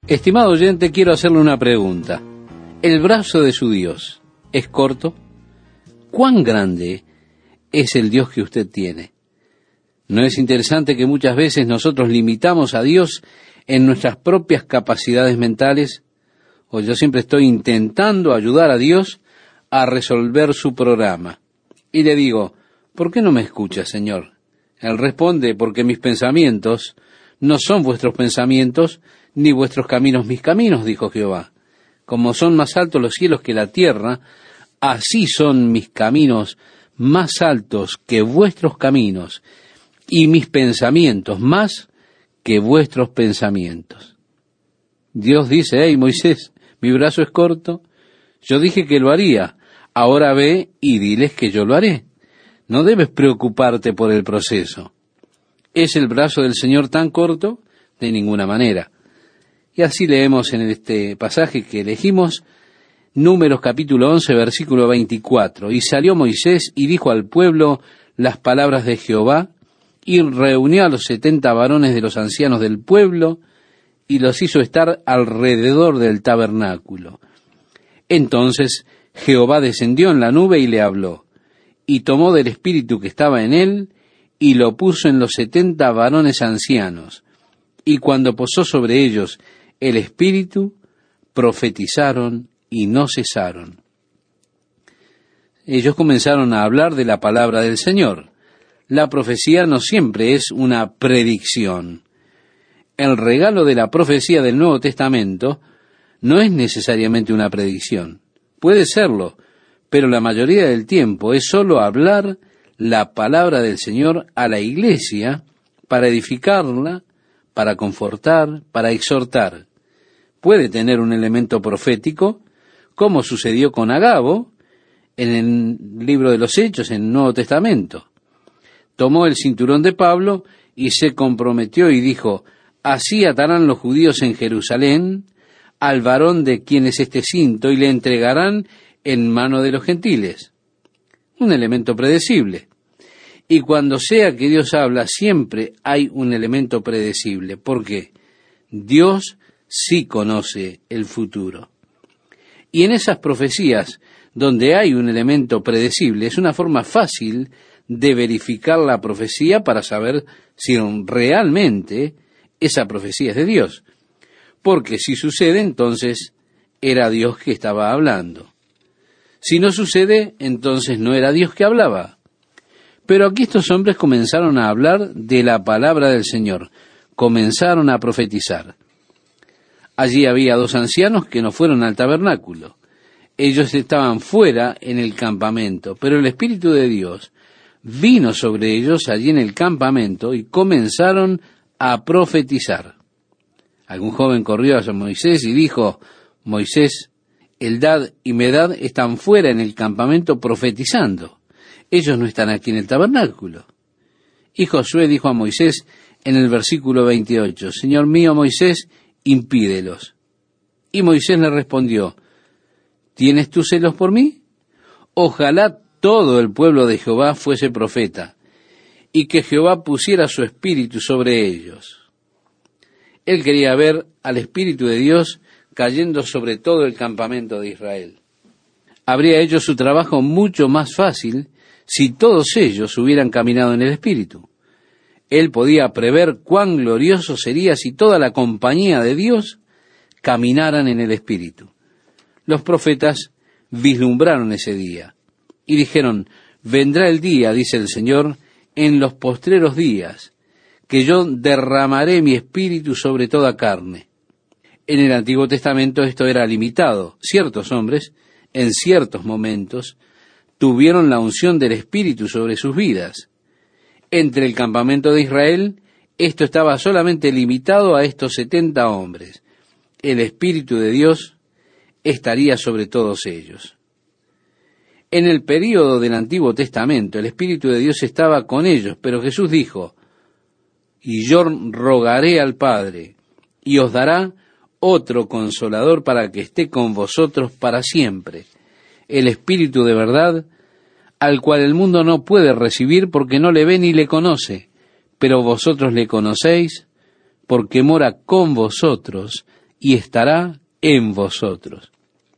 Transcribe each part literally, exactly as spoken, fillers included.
Estimado oyente, quiero hacerle una pregunta. ¿El brazo de su Dios es corto? ¿Cuán grande es el Dios que usted tiene? ¿No es interesante que muchas veces nosotros limitamos a Dios en nuestras propias capacidades mentales? O yo siempre estoy intentando ayudar a Dios a resolver su programa. Y le digo, ¿por qué no me escucha, Señor? Él responde, porque mis pensamientos no son vuestros pensamientos, ni vuestros caminos mis caminos, dijo Jehová. Como son más altos los cielos que la tierra, así son mis caminos más altos que vuestros caminos, y mis pensamientos más que vuestros pensamientos. Dios dice, hey Moisés, mi brazo es corto, yo dije que lo haría, ahora ve y diles que yo lo haré. No debes preocuparte por el proceso. ¿Es el brazo del Señor tan corto? De ninguna manera. Y así leemos en este pasaje que elegimos, Números capítulo once, versículo veinticuatro. Y salió Moisés y dijo al pueblo las palabras de Jehová, y reunió a los setenta varones de los ancianos del pueblo, y los hizo estar alrededor del tabernáculo. Entonces Jehová descendió en la nube y le habló, y tomó del espíritu que estaba en él, y lo puso en los setenta varones ancianos. Y cuando posó sobre ellos el espíritu, profetizaron y no cesaron. Ellos comenzaron a hablar de la palabra del Señor. La profecía no siempre es una predicción. El regalo de la profecía del Nuevo Testamento no es necesariamente una predicción. Puede serlo, pero la mayoría del tiempo es solo hablar la palabra del Señor a la iglesia para edificarla, para confortar, para exhortar. Puede tener un elemento profético, como sucedió con Agabo en el libro de los Hechos, en el Nuevo Testamento. Tomó el cinturón de Pablo y se comprometió y dijo, así atarán los judíos en Jerusalén al varón de quien es este cinto y le entregarán en mano de los gentiles. Un elemento predecible. Y cuando sea que Dios habla, siempre hay un elemento predecible. ¿Por qué? Dios sí conoce el futuro. Y en esas profecías, donde hay un elemento predecible, es una forma fácil de verificar la profecía para saber si realmente esa profecía es de Dios. Porque si sucede, entonces era Dios que estaba hablando. Si no sucede, entonces no era Dios que hablaba. Pero aquí estos hombres comenzaron a hablar de la palabra del Señor, comenzaron a profetizar. Allí había dos ancianos que no fueron al tabernáculo. Ellos estaban fuera en el campamento, pero el Espíritu de Dios vino sobre ellos allí en el campamento y comenzaron a profetizar. Algún joven corrió hacia Moisés y dijo, Moisés, Eldad y Medad están fuera en el campamento profetizando. Ellos no están aquí en el tabernáculo. Y Josué dijo a Moisés en el versículo veintiocho, Señor mío Moisés, impídelos. Y Moisés le respondió, ¿tienes tú celos por mí? Ojalá todo el pueblo de Jehová fuese profeta, y que Jehová pusiera su espíritu sobre ellos. Él quería ver al Espíritu de Dios cayendo sobre todo el campamento de Israel. Habría hecho su trabajo mucho más fácil si todos ellos hubieran caminado en el Espíritu. Él podía prever cuán glorioso sería si toda la compañía de Dios caminaran en el Espíritu. Los profetas vislumbraron ese día y dijeron, vendrá el día, dice el Señor, en los postreros días, que yo derramaré mi espíritu sobre toda carne. En el Antiguo Testamento esto era limitado. Ciertos hombres, en ciertos momentos, tuvieron la unción del Espíritu sobre sus vidas. Entre el campamento de Israel, esto estaba solamente limitado a estos setenta hombres. El Espíritu de Dios estaría sobre todos ellos. En el período del Antiguo Testamento, el Espíritu de Dios estaba con ellos, pero Jesús dijo, y yo rogaré al Padre, y os dará otro consolador para que esté con vosotros para siempre, el Espíritu de verdad, al cual el mundo no puede recibir porque no le ve ni le conoce, pero vosotros le conocéis porque mora con vosotros y estará en vosotros.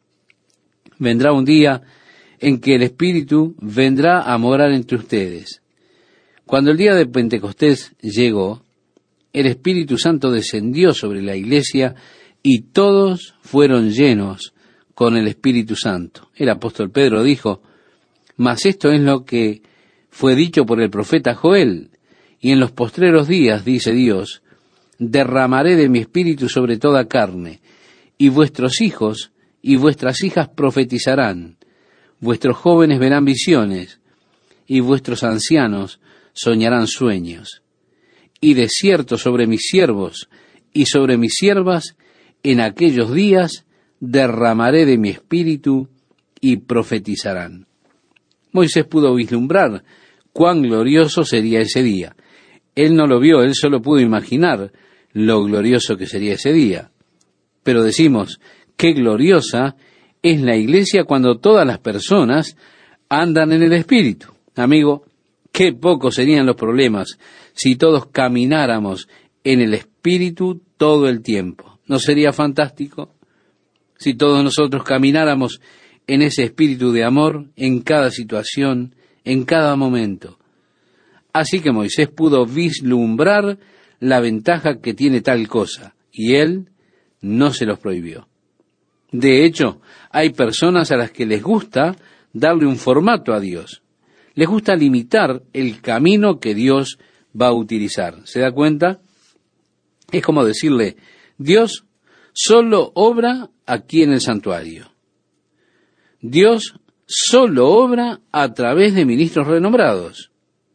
Vendrá un día en que el Espíritu vendrá a morar entre ustedes. Cuando el día de Pentecostés llegó, el Espíritu Santo descendió sobre la iglesia y todos fueron llenos con el Espíritu Santo. El apóstol Pedro dijo, mas esto es lo que fue dicho por el profeta Joel, y en los postreros días, dice Dios, derramaré de mi Espíritu sobre toda carne, y vuestros hijos y vuestras hijas profetizarán, vuestros jóvenes verán visiones, y vuestros ancianos soñarán sueños. Y de cierto sobre mis siervos y sobre mis siervas, en aquellos días derramaré de mi espíritu y profetizarán. Moisés pudo vislumbrar cuán glorioso sería ese día. Él no lo vio, él solo pudo imaginar lo glorioso que sería ese día. Pero decimos, qué gloriosa es la iglesia cuando todas las personas andan en el Espíritu. Amigo, qué pocos serían los problemas si todos camináramos en el Espíritu todo el tiempo. ¿No sería fantástico? Si todos nosotros camináramos en ese espíritu de amor en cada situación, en cada momento. Así que Moisés pudo vislumbrar la ventaja que tiene tal cosa, y él no se los prohibió. De hecho, hay personas a las que les gusta darle un formato a Dios. Les gusta limitar el camino que Dios va a utilizar. ¿Se da cuenta? Es como decirle, Dios solo obra aquí en el santuario. Dios solo obra a través de ministros renombrados.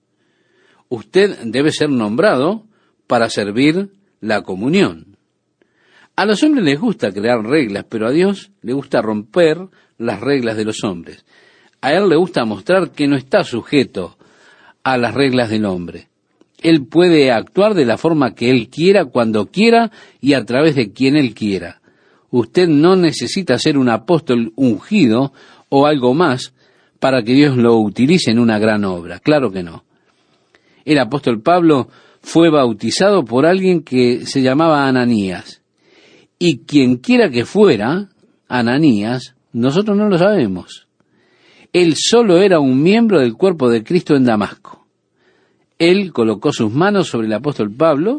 Usted debe ser nombrado para servir la comunión. A los hombres les gusta crear reglas, pero a Dios le gusta romper las reglas de los hombres. A Él le gusta mostrar que no está sujeto a las reglas del hombre. Él puede actuar de la forma que Él quiera, cuando quiera y a través de quien Él quiera. Usted no necesita ser un apóstol ungido o algo más para que Dios lo utilice en una gran obra. Claro que no. El apóstol Pablo fue bautizado por alguien que se llamaba Ananías. Y quien quiera que fuera Ananías, nosotros no lo sabemos. Él solo era un miembro del cuerpo de Cristo en Damasco. Él colocó sus manos sobre el apóstol Pablo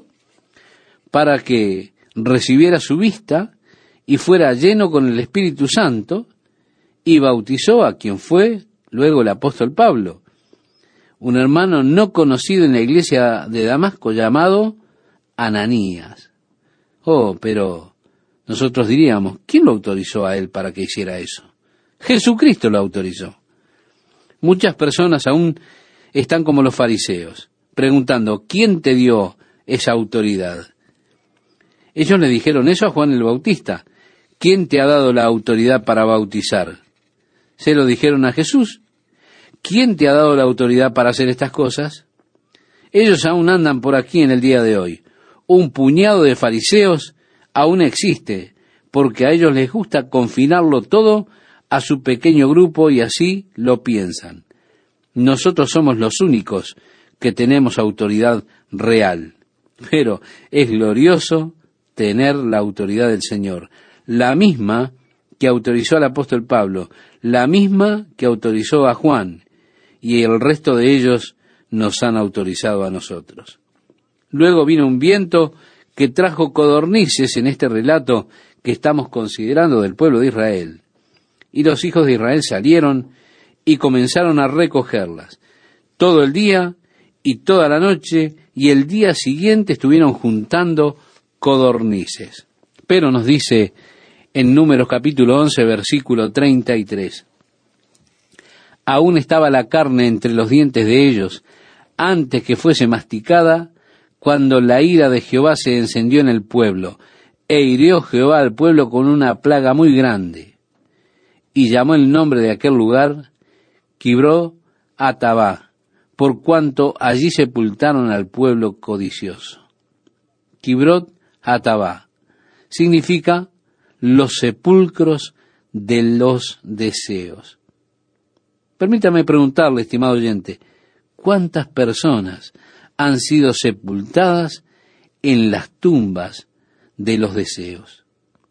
para que recibiera su vista y fuera lleno con el Espíritu Santo, y bautizó a quien fue luego el apóstol Pablo, un hermano no conocido en la iglesia de Damasco llamado Ananías. Oh, pero nosotros diríamos, ¿quién lo autorizó a él para que hiciera eso? Jesucristo lo autorizó. Muchas personas aún están como los fariseos, preguntando, ¿quién te dio esa autoridad? Ellos le dijeron eso a Juan el Bautista. ¿Quién te ha dado la autoridad para bautizar? Se lo dijeron a Jesús. ¿Quién te ha dado la autoridad para hacer estas cosas? Ellos aún andan por aquí en el día de hoy. Un puñado de fariseos aún existe, porque a ellos les gusta confinarlo todo a su pequeño grupo y así lo piensan. Nosotros somos los únicos que tenemos autoridad real. Pero es glorioso tener la autoridad del Señor, la misma que autorizó al apóstol Pablo, la misma que autorizó a Juan, y el resto de ellos nos han autorizado a nosotros. Luego vino un viento que trajo codornices en este relato que estamos considerando del pueblo de Israel. Y los hijos de Israel salieron y comenzaron a recogerlas. Todo el día y toda la noche y el día siguiente estuvieron juntando codornices. Pero nos dice en Números capítulo once, versículo treinta y tres. Aún estaba la carne entre los dientes de ellos, antes que fuese masticada, cuando la ira de Jehová se encendió en el pueblo, e hirió Jehová al pueblo con una plaga muy grande. Y llamó el nombre de aquel lugar Kibrot Hatabá, por cuanto allí sepultaron al pueblo codicioso. Kibrot Hatabá significa los sepulcros de los deseos. Permítame preguntarle, estimado oyente, ¿cuántas personas han sido sepultadas en las tumbas de los deseos?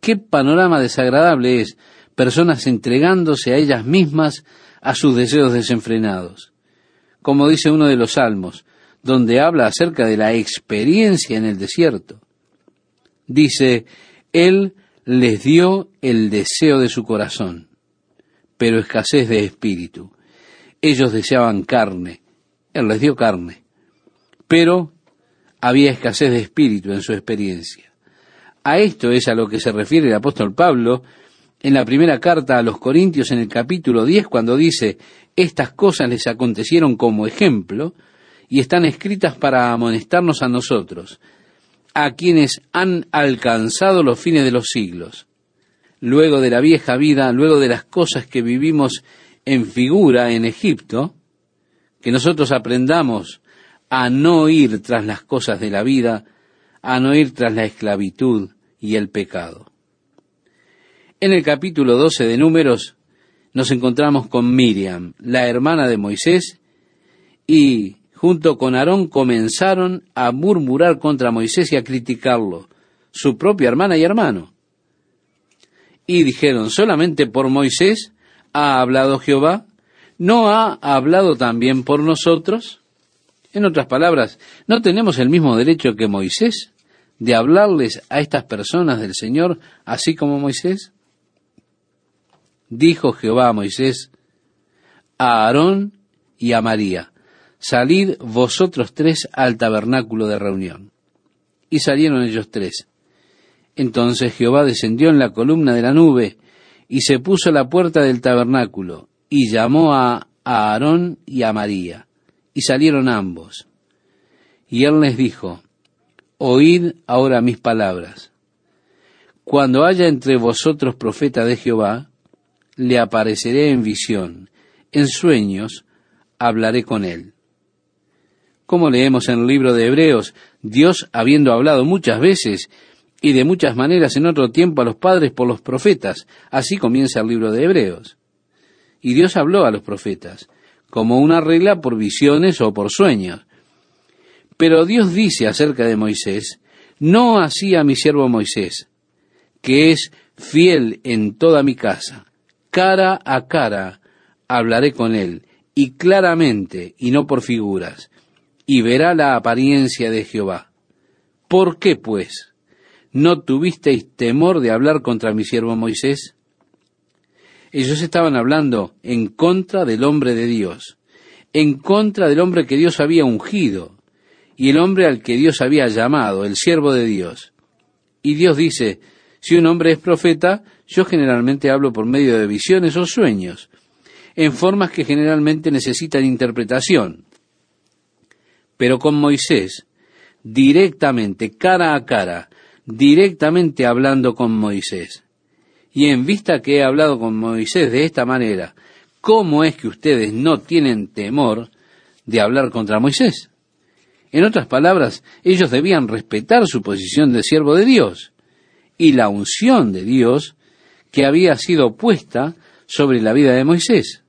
qué panorama desagradable es, personas entregándose a ellas mismas, a sus deseos desenfrenados. Como dice uno de los salmos, donde habla acerca de la experiencia en el desierto. Dice, Él les dio el deseo de su corazón, pero escasez de espíritu. Ellos deseaban carne, Él les dio carne, pero había escasez de espíritu en su experiencia. A esto es a lo que se refiere el apóstol Pablo en la primera carta a los Corintios en el capítulo diez, cuando dice, estas cosas les acontecieron como ejemplo y están escritas para amonestarnos a nosotros, a quienes han alcanzado los fines de los siglos. Luego de la vieja vida, luego de las cosas que vivimos en figura en Egipto, que nosotros aprendamos a no ir tras las cosas de la vida, a no ir tras la esclavitud y el pecado. En el capítulo doce de Números nos encontramos con Miriam, la hermana de Moisés, y junto con Aarón comenzaron a murmurar contra Moisés y a criticarlo, su propia hermana y hermano. Y dijeron, ¿solamente por Moisés ha hablado Jehová? ¿No ha hablado también por nosotros? En otras palabras, ¿no tenemos el mismo derecho que Moisés de hablarles a estas personas del Señor así como Moisés? Dijo Jehová a Moisés, a Aarón y a María, salid vosotros tres al tabernáculo de reunión. Y salieron ellos tres. Entonces Jehová descendió en la columna de la nube y se puso a la puerta del tabernáculo y llamó a Aarón y a María. Y salieron ambos. Y él les dijo, oíd ahora mis palabras. Cuando haya entre vosotros profeta de Jehová, le apareceré en visión, en sueños hablaré con él. Como leemos en el libro de Hebreos, Dios, habiendo hablado muchas veces y de muchas maneras en otro tiempo a los padres por los profetas, así comienza el libro de Hebreos. Y Dios habló a los profetas, como una regla por visiones o por sueños. Pero Dios dice acerca de Moisés, no así a mi siervo Moisés, que es fiel en toda mi casa. Cara a cara hablaré con él, y claramente, y no por figuras, y verá la apariencia de Jehová. ¿Por qué, pues, no tuvisteis temor de hablar contra mi siervo Moisés? Ellos estaban hablando en contra del hombre de Dios, en contra del hombre que Dios había ungido, y el hombre al que Dios había llamado, el siervo de Dios. Y Dios dice, si un hombre es profeta, yo generalmente hablo por medio de visiones o sueños, en formas que generalmente necesitan interpretación. Pero con Moisés, directamente, cara a cara, directamente hablando con Moisés. Y en vista que he hablado con Moisés de esta manera, ¿cómo es que ustedes no tienen temor de hablar contra Moisés? En otras palabras, ellos debían respetar su posición de siervo de Dios y la unción de Dios que había sido puesta sobre la vida de Moisés.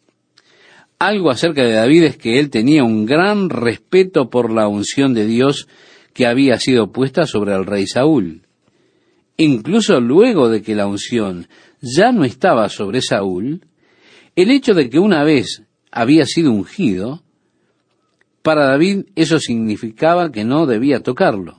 Algo acerca de David es que él tenía un gran respeto por la unción de Dios que había sido puesta sobre el rey Saúl. Incluso luego de que la unción ya no estaba sobre Saúl, el hecho de que una vez había sido ungido, para David eso significaba que no debía tocarlo.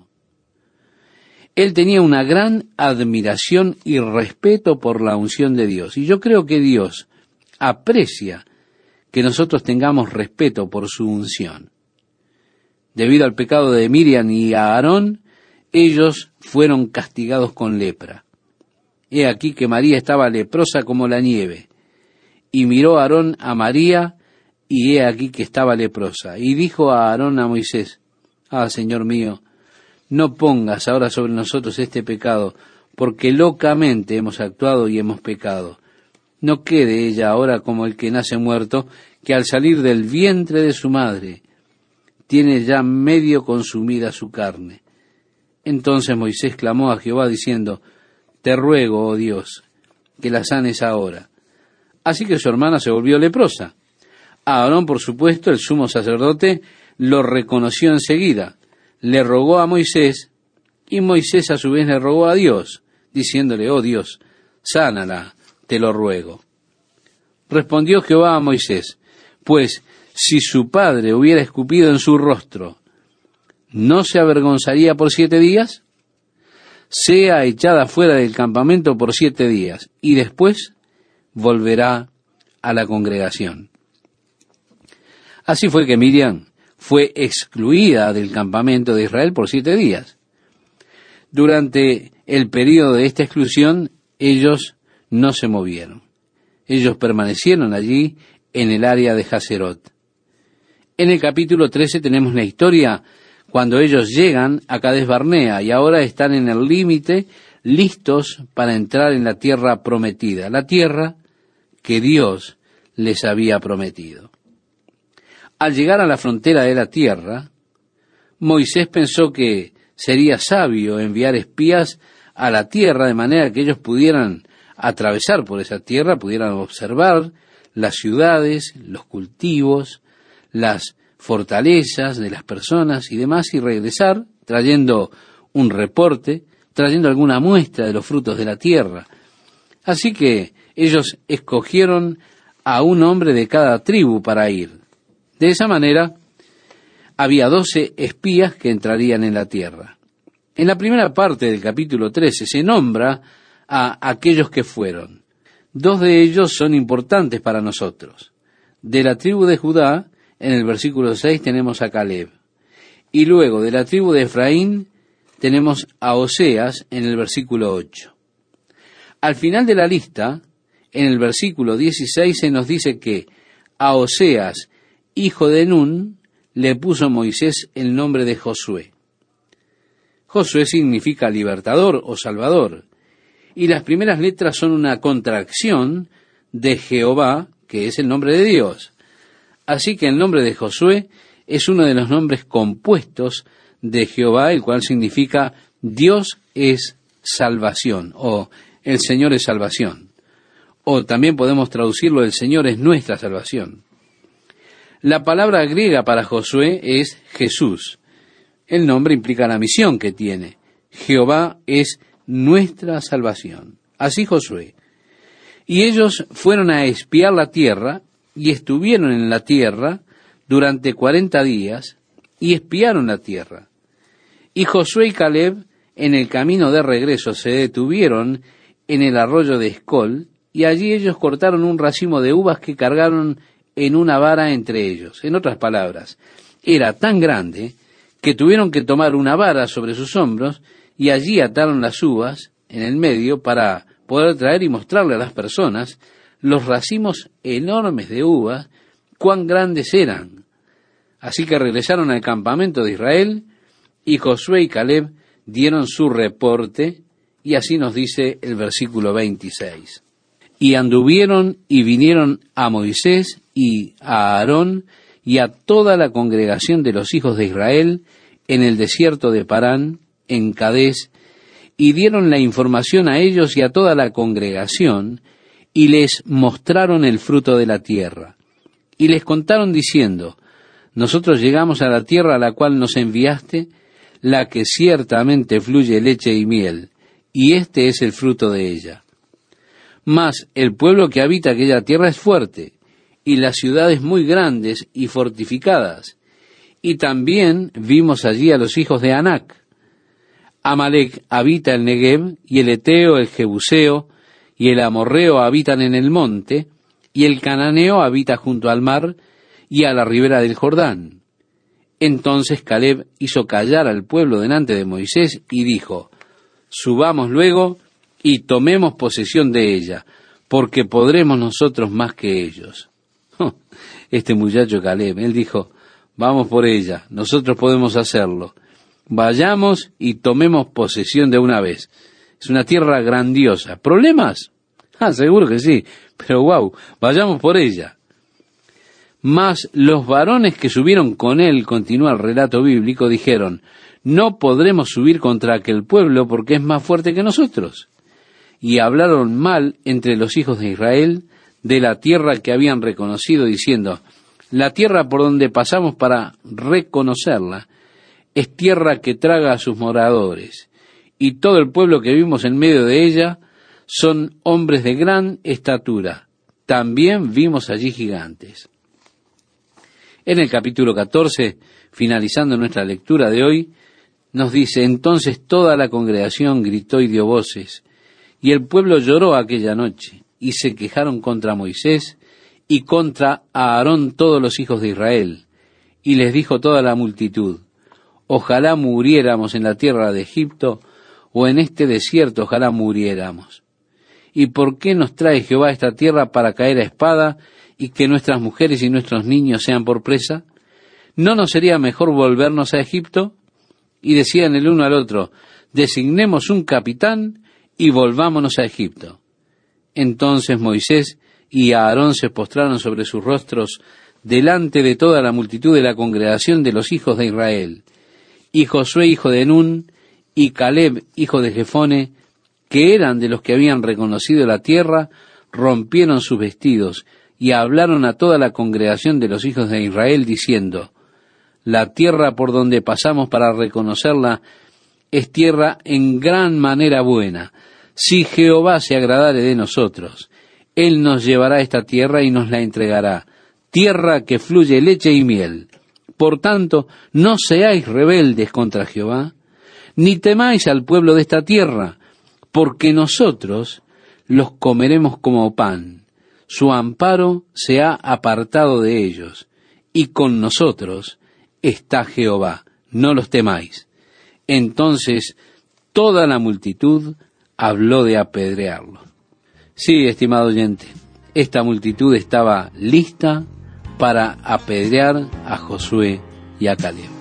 Él tenía una gran admiración y respeto por la unción de Dios. Y yo creo que Dios aprecia que nosotros tengamos respeto por su unción. Debido al pecado de Miriam y Aarón, ellos fueron castigados con lepra. He aquí que María estaba leprosa como la nieve. Y miró Aarón a María, y he aquí que estaba leprosa. Y dijo a Aarón a Moisés, ah, Señor mío, no pongas ahora sobre nosotros este pecado, porque locamente hemos actuado y hemos pecado. No quede ella ahora como el que nace muerto, que al salir del vientre de su madre, tiene ya medio consumida su carne. Entonces Moisés clamó a Jehová diciendo, te ruego, oh Dios, que la sanes ahora. Así que su hermana se volvió leprosa. Aarón, por supuesto, el sumo sacerdote, lo reconoció enseguida. Le rogó a Moisés, y Moisés a su vez le rogó a Dios, diciéndole, oh Dios, sánala, te lo ruego. Respondió Jehová a Moisés, pues si su padre hubiera escupido en su rostro, ¿no se avergonzaría por siete días? Sea echada fuera del campamento por siete días, y después volverá a la congregación. Así fue que Miriam fue excluida del campamento de Israel por siete días. Durante el período de esta exclusión, ellos no se movieron. Ellos permanecieron allí en el área de Hazerot. En el capítulo trece tenemos la historia cuando ellos llegan a Cades Barnea y ahora están en el límite, listos para entrar en la tierra prometida, la tierra que Dios les había prometido. Al llegar a la frontera de la tierra, Moisés pensó que sería sabio enviar espías a la tierra de manera que ellos pudieran atravesar por esa tierra, pudieran observar las ciudades, los cultivos, las fortalezas de las personas y demás, y regresar trayendo un reporte, trayendo alguna muestra de los frutos de la tierra. Así que ellos escogieron a un hombre de cada tribu para ir. De esa manera, había doce espías que entrarían en la tierra. En la primera parte del capítulo trece se nombra a aquellos que fueron. Dos de ellos son importantes para nosotros. De la tribu de Judá, en el versículo seis tenemos a Caleb. Y luego de la tribu de Efraín tenemos a Oseas en el versículo ocho. Al final de la lista, en el versículo dieciséis se nos dice que a Oseas, hijo de Nun, le puso Moisés el nombre de Josué. Josué significa libertador o salvador, y las primeras letras son una contracción de Jehová, que es el nombre de Dios. Así que el nombre de Josué es uno de los nombres compuestos de Jehová, el cual significa Dios es salvación, o el Señor es salvación. O también podemos traducirlo, el Señor es nuestra salvación. La palabra griega para Josué es Jesús. El nombre implica la misión que tiene. Jehová es nuestra salvación. Así Josué. Y ellos fueron a espiar la tierra, y estuvieron en la tierra durante cuarenta días, y espiaron la tierra. Y Josué y Caleb, en el camino de regreso, se detuvieron en el arroyo de Escol, y allí ellos cortaron un racimo de uvas que cargaron en una vara entre ellos. En otras palabras, era tan grande que tuvieron que tomar una vara sobre sus hombros y allí ataron las uvas en el medio para poder traer y mostrarle a las personas los racimos enormes de uvas, cuán grandes eran. Así que regresaron al campamento de Israel y Josué y Caleb dieron su reporte y así nos dice el versículo veintiséis. Y anduvieron y vinieron a Moisés y a Aarón y a toda la congregación de los hijos de Israel en el desierto de Parán, en Cadés, y dieron la información a ellos y a toda la congregación, y les mostraron el fruto de la tierra. Y les contaron diciendo, nosotros llegamos a la tierra a la cual nos enviaste, la que ciertamente fluye leche y miel, y este es el fruto de ella. Mas el pueblo que habita aquella tierra es fuerte, y las ciudades muy grandes y fortificadas. Y también vimos allí a los hijos de Anac. Amalec habita el Negev, y el Eteo, el Jebuseo, y el Amorreo habitan en el monte, y el Cananeo habita junto al mar, y a la ribera del Jordán. Entonces Caleb hizo callar al pueblo delante de Moisés, y dijo, subamos luego, y tomemos posesión de ella, porque podremos nosotros más que ellos. Este muchacho Caleb, él dijo, vamos por ella, nosotros podemos hacerlo. Vayamos y tomemos posesión de una vez. Es una tierra grandiosa. ¿Problemas? Ah, seguro que sí, pero wow, vayamos por ella. Mas los varones que subieron con él, continúa el relato bíblico, dijeron, no podremos subir contra aquel pueblo porque es más fuerte que nosotros. Y hablaron mal entre los hijos de Israel de la tierra que habían reconocido, diciendo, la tierra por donde pasamos para reconocerla es tierra que traga a sus moradores, y todo el pueblo que vimos en medio de ella son hombres de gran estatura. También vimos allí gigantes. En el capítulo catorce, finalizando nuestra lectura de hoy, nos dice: entonces toda la congregación gritó y dio voces, y el pueblo lloró aquella noche, y se quejaron contra Moisés y contra Aarón todos los hijos de Israel. Y les dijo toda la multitud: ojalá muriéramos en la tierra de Egipto, o en este desierto ojalá muriéramos. ¿Y por qué nos trae Jehová a esta tierra para caer a espada, y que nuestras mujeres y nuestros niños sean por presa? ¿No nos sería mejor volvernos a Egipto? Y decían el uno al otro: designemos un capitán y volvámonos a Egipto. Entonces Moisés y Aarón se postraron sobre sus rostros delante de toda la multitud de la congregación de los hijos de Israel. Y Josué hijo de Nun, y Caleb hijo de Jefone, que eran de los que habían reconocido la tierra, rompieron sus vestidos, y hablaron a toda la congregación de los hijos de Israel, diciendo: la tierra por donde pasamos para reconocerla es tierra en gran manera buena. Si Jehová se agradare de nosotros, Él nos llevará a esta tierra y nos la entregará, tierra que fluye leche y miel. Por tanto, no seáis rebeldes contra Jehová, ni temáis al pueblo de esta tierra, porque nosotros los comeremos como pan. Su amparo se ha apartado de ellos, y con nosotros está Jehová, no los temáis. Entonces toda la multitud habló de apedrearlo. Sí, estimado oyente, esta multitud estaba lista para apedrear a Josué y a Caleb.